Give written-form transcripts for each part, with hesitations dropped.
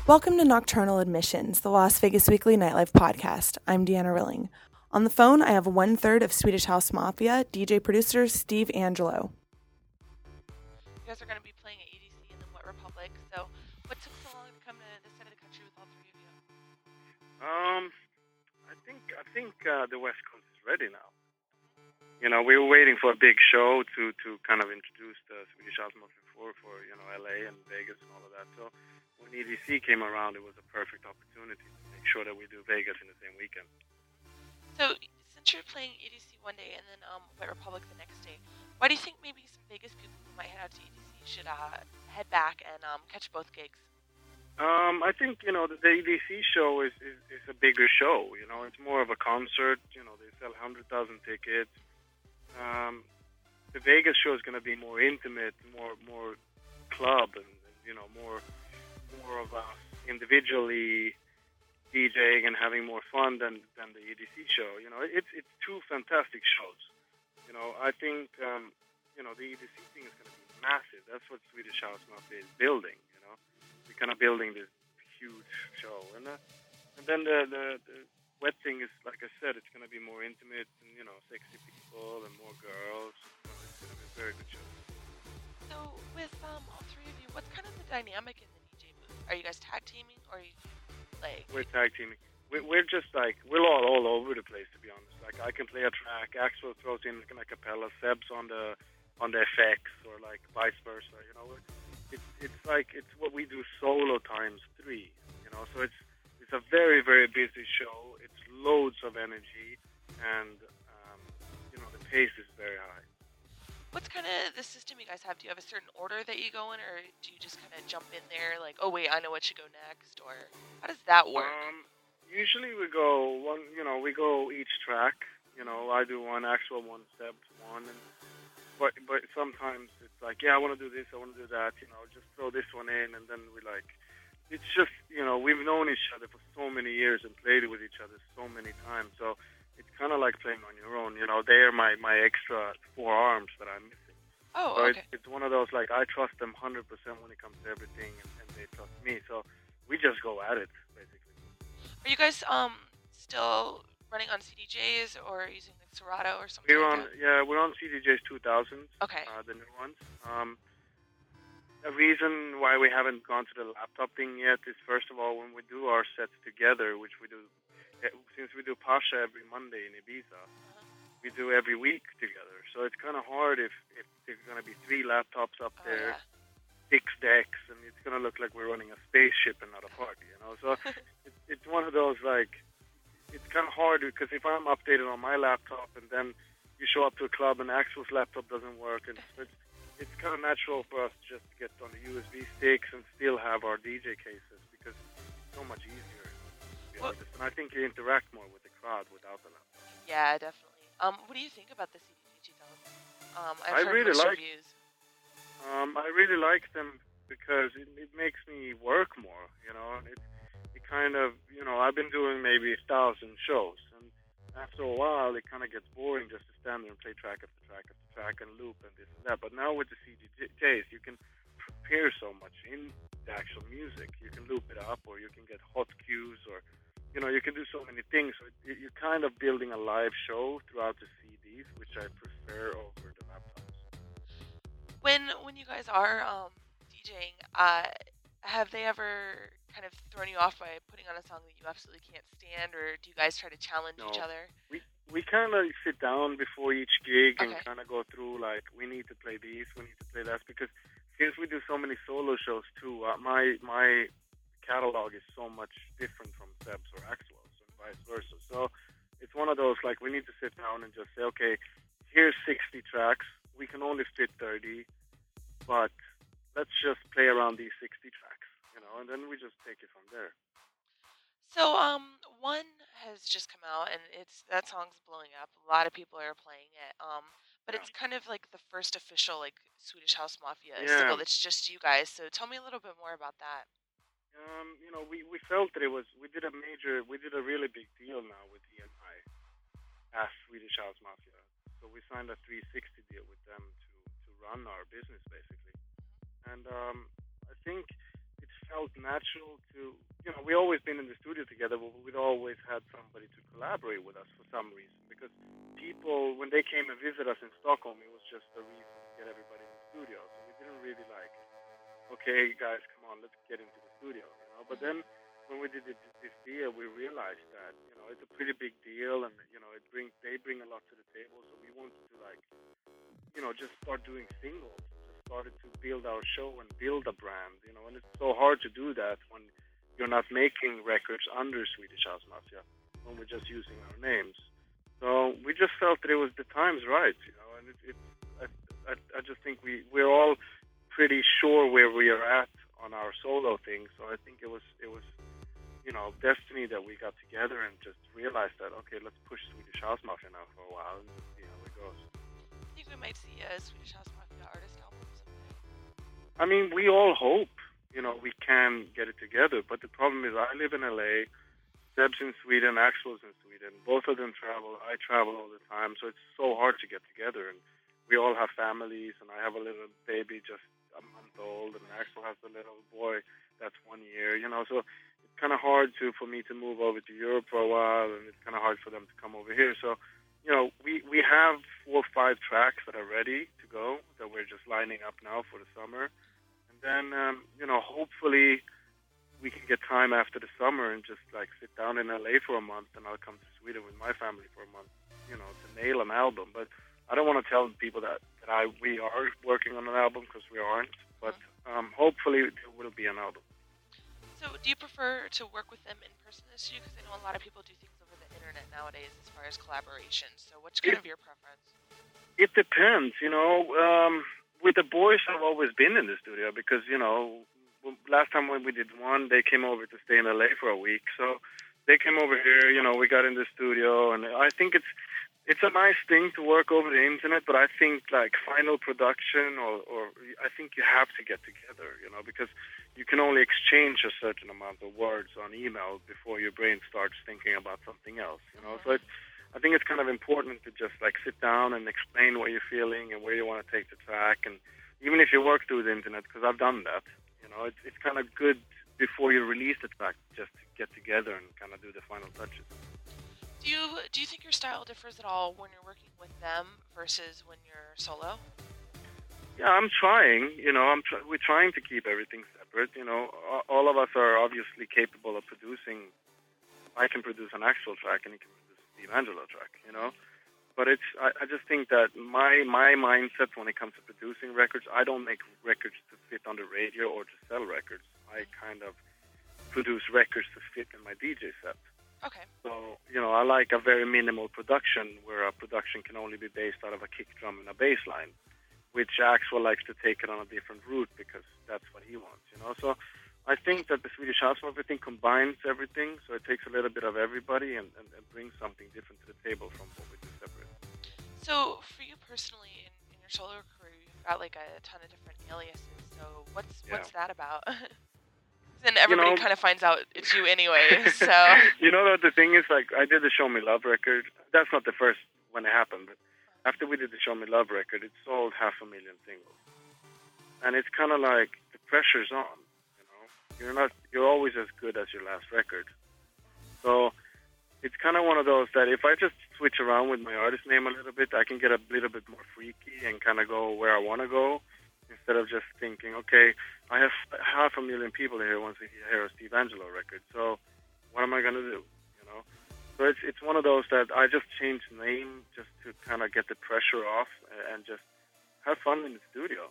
Welcome to Nocturnal Admissions, the Las Vegas Weekly Nightlife podcast. I'm Deanna Rilling. On the phone, I have 1/3 of Swedish House Mafia, DJ producer Steve Angelo. You guys are going to be playing at EDC in the Wet Republic, so what took so long to come to this side of the country with all three of you? I think the West Coast is ready now. You know, we were waiting for a big show to kind of introduce the Swedish House Mafia for LA and Vegas and all of that. So when EDC came around, it was a perfect opportunity to make sure that we do Vegas in the same weekend. So since you're playing EDC one day and then Wet Republic the next day, why do you think maybe some Vegas people who might head out to EDC should head back and catch both gigs? I think, the EDC show is a bigger show. You know, it's more of a concert. You know, they sell 100,000 tickets. The Vegas show is going to be more intimate, more club, and more of us individually DJing and having more fun than the EDC show. You know, it's two fantastic shows. You know, I think the EDC thing is going to be massive. That's what Swedish House Mafia is building. You know, we're kind of building this huge show, and then the Wet thing is, like I said, it's going to be more intimate and, sexy people and more girls. So it's going to be a very good show. So with all three of you, what's kind of the dynamic in the DJ booth? Are you guys tag teaming, or are you like? We're tag teaming. We're just like, we're all over the place, to be honest. Like, I can play a track, Axel throws in like a cappella, Seb's on the effects, or like vice versa. You know, it's what we do solo times 3. You know, so it's a very, very busy show. It's loads of energy, and the pace is very high. What's kind of the system you guys have? Do you have a certain order that you go in, or do you just kind of jump in there like, oh wait, I know what should go next, or how does that work? Usually we go we go each track. You know, I do one, Axel one, Seb one, but sometimes it's like, yeah, I want to do this, I want to do that. You know, just throw this one in, and then we like. It's just, we've known each other for so many years and played with each other so many times. So it's kind of like playing on your own. You know, they're my extra 4 arms that I'm missing. Oh, so okay. It's one of those, like, I trust them 100% when it comes to everything, and they trust me. So we just go at it, basically. Are you guys still running on CDJs or using like Serato or something like that? We're on CDJs 2000s. Okay. The new ones. A reason why we haven't gone to the laptop thing yet is, first of all, when we do our sets together, which we do, since we do Pasha every Monday in Ibiza, we do every week together. So it's kind of hard if there's going to be 3 laptops up there, 6 decks, and it's going to look like we're running a spaceship and not a party, you know? So it's one of those, like, it's kind of hard because if I'm updated on my laptop and then you show up to a club and Axel's laptop doesn't work, and it's kind of natural for us just to get on the USB sticks and still have our DJ cases because it's so much easier, to be honest. And I think you interact more with the crowd without the laptop. Yeah, definitely. What do you think about the CDJ 2000? I've heard mixed reviews. I really like them because it makes me work more, you know. It kind of, I've been doing maybe 1,000 shows, and after a while, it kind of gets boring just to stand there and play track after track after track and loop and this and that. But now with the CDJs, you can prepare so much in the actual music. You can loop it up, or you can get hot cues, or, you can do so many things. So you're kind of building a live show throughout the CDs, which I prefer over the laptops. When you guys are DJing, have they ever kind of thrown you off by putting on a song that you absolutely can't stand, or do you guys try to challenge each other? We kind of sit down before each gig and kind of go through, like, we need to play these, we need to play that, because since we do so many solo shows too, my catalog is so much different from Seb's or Axel's and vice versa. So it's one of those, like, we need to sit down and just say, okay, here's 60 tracks, we can only fit 30, but let's just play around these 60 tracks, and then we just take it from there. So, one has just come out, and that song's blowing up. A lot of people are playing it. But it's kind of like the first official, like, Swedish House Mafia single that's just you guys. So tell me a little bit more about that. We felt that we did a really big deal now with EMI as Swedish House Mafia. So we signed a 360 deal with them to run our business, basically. And I think it's felt natural to, we always been in the studio together, but we'd always had somebody to collaborate with us for some reason. Because people, when they came and visit us in Stockholm, it was just a reason to get everybody in the studio. So we didn't really okay, guys, come on, let's get into the studio, But then when we did this deal, we realized that, it's a pretty big deal, and, they bring a lot to the table. So we wanted to, just start doing singles. Just started to build our show and build a brand, and it's so hard to do that when you're not making records under Swedish House Mafia, when we're just using our names. So we just felt that the time's right, and I just think we're all pretty sure where we are at on our solo thing. So I think it was destiny that we got together and just realized that, okay, let's push Swedish House Mafia now for a while and see how it goes. I think we might see a Swedish House Mafia artist album someday. I mean, we all hope, we can get it together. But the problem is I live in LA, Seb's in Sweden, Axel's in Sweden. Both of them travel. I travel all the time. So it's so hard to get together. And we all have families, and I have a little baby just a month old, and Axel has a little boy that's 1 year, So it's kind of hard for me to move over to Europe for a while, and it's kind of hard for them to come over here. So, we have 4 or 5 tracks that are ready to go that we're just lining up now for the summer. And then, hopefully we can get time after the summer and just sit down in LA for a month, and I'll come to Sweden with my family for a month, to nail an album. But I don't want to tell people that we are working on an album, because we aren't. But hopefully there will be an album. So do you prefer to work with them in person this year? Because I know a lot of people do things over the internet nowadays as far as collaborations. So what's kind of your preference? It depends, With the boys, I've always been in the studio because, last time when we did one, they came over to stay in LA for a week. So they came over here, we got in the studio, and I think it's a nice thing to work over the internet, but I think final production or I think you have to get together, because you can only exchange a certain amount of words on email before your brain starts thinking about something else, So I think it's kind of important to just sit down and explain what you're feeling and where you want to take the track. And even if you work through the internet, because I've done that, it's kind of good before you release the track just to get together and kind of do the final touches. Do you think your style differs at all when you're working with them versus when you're solo? Yeah, I'm trying. We're trying to keep everything separate. All of us are obviously capable of producing. I can produce an actual track, and he can produce a Steve Angello track. But I just think that my mindset when it comes to producing records, I don't make records to fit on the radio or to sell records. I kind of produce records to fit in my DJ set. Okay. So, I like a very minimal production where a production can only be based out of a kick drum and a bass line, which Axel likes to take it on a different route because that's what he wants, So I think that the Swedish House Mafia thing combines everything, so it takes a little bit of everybody and brings something different to the table from what we do separate. So for you personally, in your solo career, you've got a ton of different aliases, so what's that about? Then everybody kind of finds out it's you anyway, so... The thing is, I did the Show Me Love record. That's not the first when it happened, but after we did the Show Me Love record, it sold 500,000 singles. And it's kind of the pressure's on, You're always as good as your last record. So it's kind of one of those that if I just switch around with my artist name a little bit, I can get a little bit more freaky and kind of go where I want to go, instead of just thinking, okay, I have 500,000 people here who want to hear a Steve Angello record, so what am I going to do? So it's one of those that I just changed the name just to kind of get the pressure off and just have fun in the studio.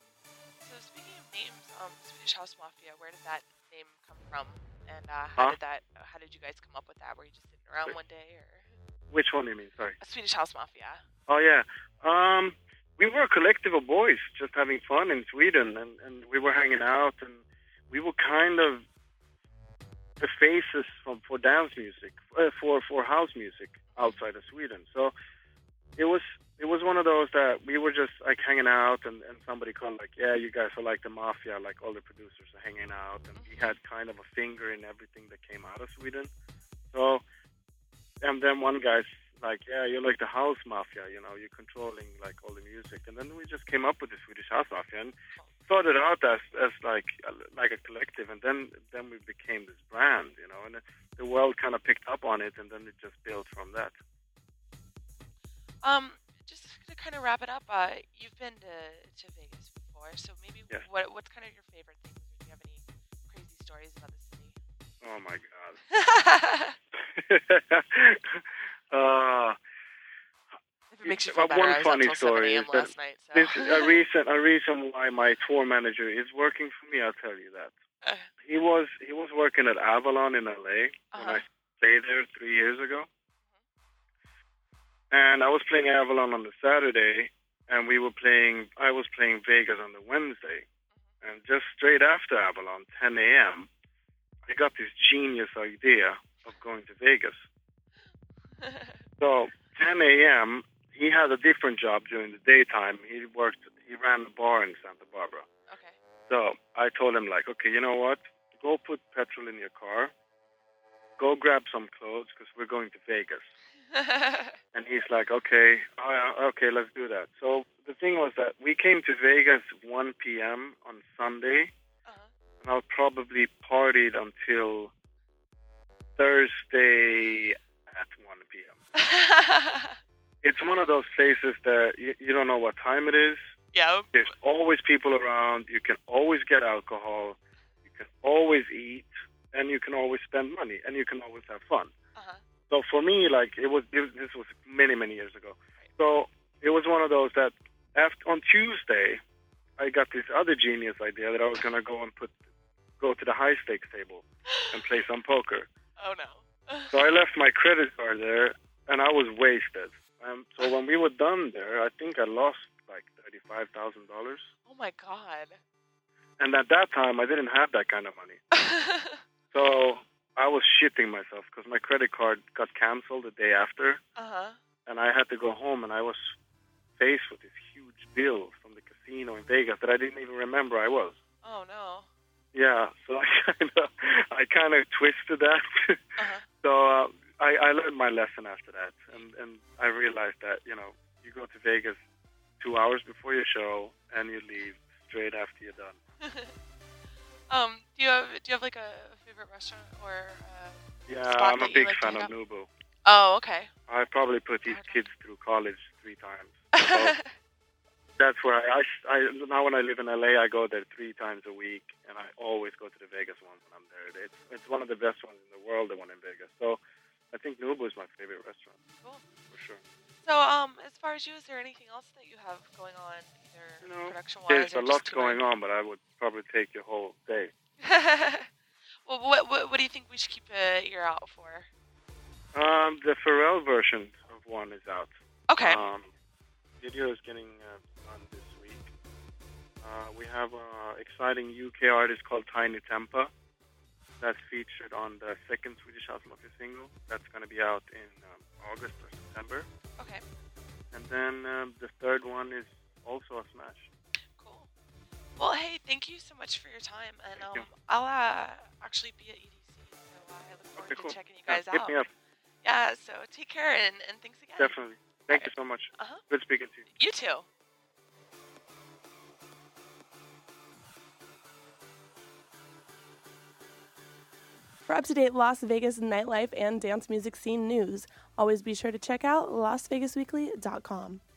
So speaking of names, Swedish House Mafia, where did that name come from? And how did you guys come up with that? Were you just sitting around one day, or? Which one do you mean? Sorry. Swedish House Mafia. Oh yeah. We were a collective of boys just having fun in Sweden, and we were hanging out, and we were kind of the faces for dance music, for house music outside of Sweden. So it was one of those that we were just hanging out, and somebody called yeah, you guys are like the mafia, all the producers are hanging out, and we had kind of a finger in everything that came out of Sweden. So, and then one guy like, yeah, you're like the house mafia, you know, you're controlling like all the music. And then we just came up with the Swedish House Mafia and started out as like a collective, and then we became this brand, you know, and the world kind of picked up on it, and then it just built from that. Just to kind of wrap it up, you've been to Vegas before, so maybe Yes. What's kind of your favorite things? Or do you have any crazy stories about the city? Oh my God. If it makes you feel better, one I was funny up till 7 story a.m. is that last night. So. this is a reason why my tour manager is working for me. I'll tell you that. He was working at Avalon in LA when I stayed there 3 years ago, and I was playing Avalon on the Saturday, and I was playing Vegas on the Wednesday, and just straight after Avalon, 10 a.m., I got this genius idea of going to Vegas. So 10 a.m., he had a different job during the daytime. He ran a bar in Santa Barbara. Okay. So I told him, like, okay, you know what? Go put petrol in your car. Go grab some clothes because we're going to Vegas. And he's like, okay, let's do that. So the thing was that we came to Vegas 1 p.m. on Sunday, and I probably partied until Thursday at 1 p.m. It's one of those places that you don't know what time it is. Yeah. There's always people around. You can always get alcohol. You can always eat, and you can always spend money, and you can always have fun. So for me, like this was many years ago. So it was one of those that on Tuesday, I got this other genius idea that I was gonna go to the high stakes table and play some poker. Oh no. So I left my credit card there, and I was wasted. So when we were done there, I think I lost like $35,000. Oh my God. And at that time, I didn't have that kind of money. So I was shitting myself because my credit card got canceled the day after. And I had to go home, and I was faced with this huge bill from the casino in Vegas that I didn't even remember I was. Oh no. Yeah, so I kind of twisted that. So I learned my lesson after that, and I realized that, you know, you go to Vegas 2 hours before your show, and you leave straight after you're done. Do you have like a favorite restaurant or yeah, spot I'm a that big you like fan to of hit up? Nubu. Oh, okay. I probably put these kids through college 3 times. So that's where I now when I live in LA, I go there 3 times a week, and I always go to the Vegas one when I'm there. It's one of the best ones in the world, the one in Vegas. So I think Nubu is my favorite restaurant. Cool. For sure. So, as far as you, is there anything else that you have going on, either production-wise there's or a lot just going on, but I would probably take your whole day. Well, what do you think we should keep an ear out for? The Pharrell version of one is out. Okay. Video is getting done this week. We have an exciting UK artist called Tiny Tempa that's featured on the second Swedish House Mafia single. That's going to be out in August or September. Okay. And then the third one is also a smash. Cool. Well, hey, thank you so much for your time, and Thank you. I'll actually be at EDC, so I look forward to checking you guys Hit out. me up. Yeah, so take care, and thanks again. Definitely. Thank you so much. Good speaking to you. You too. For up-to-date Las Vegas nightlife and dance music scene news, always be sure to check out LasVegasWeekly.com.